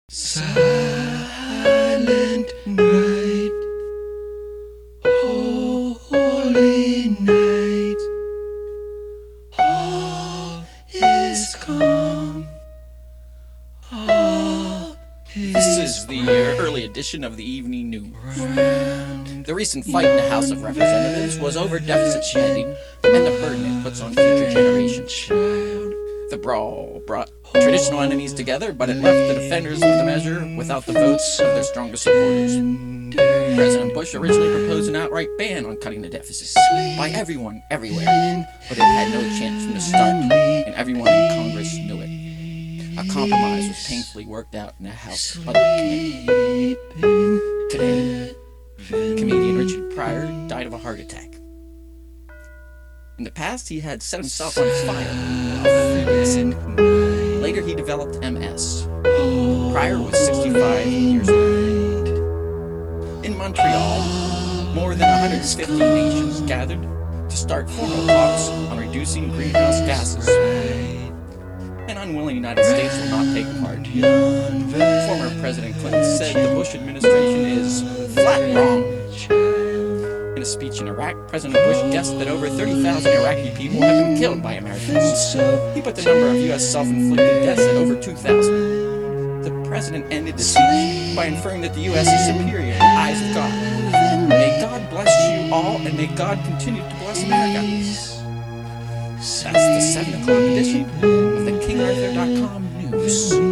Silent night, holy night, all is calm, all is This is the early edition of the Evening News. round. The recent fight in the House of Representatives was over deficit spending and the burden it puts on future generations. Child, The brawl brought traditional enemies together, but it left the defenders of the measure without the votes of their strongest supporters. President Bush originally proposed an outright ban on cutting the deficit by everyone, everywhere, but it had no chance from the start, and everyone in Congress knew it. A compromise was painfully worked out in the House Budget Committee. Today, comedian Richard Pryor died of a heart attack. In the past, he had set himself on fire. Later, he developed MS. Pryor was 65 years old. In Montreal, more than 150 nations gathered to start formal talks on reducing greenhouse gases. An unwilling United States will not take part. Former President Clinton said the Bush administration is flat wrong. In a speech in Iraq, President Bush guessed that over 30,000 Iraqi people have been killed by Americans. He put the number of U.S. self-inflicted deaths at over 2,000. The president ended the speech by inferring that the U.S. is superior in the eyes of God. May God bless you all, and may God continue to bless America. That's the 7 o'clock edition of the KingArthur.com News.